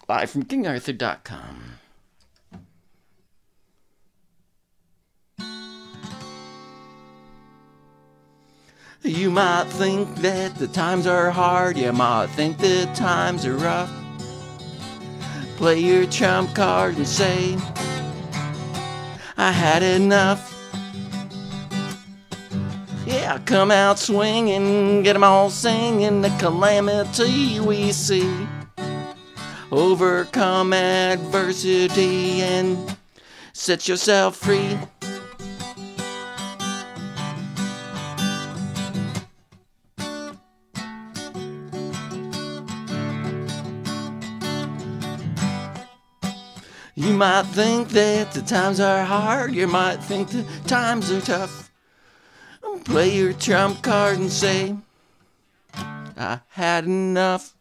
Live from KingArthur.com. You might think that the times are hard, you might think the times are rough. Play your trump card and say, I had enough. Yeah, come out swinging, get 'em all singing, the calamity we see. Overcome adversity and set yourself free. You might think that the times are hard, you might think the times are tough. Play your trump card and say, I had enough.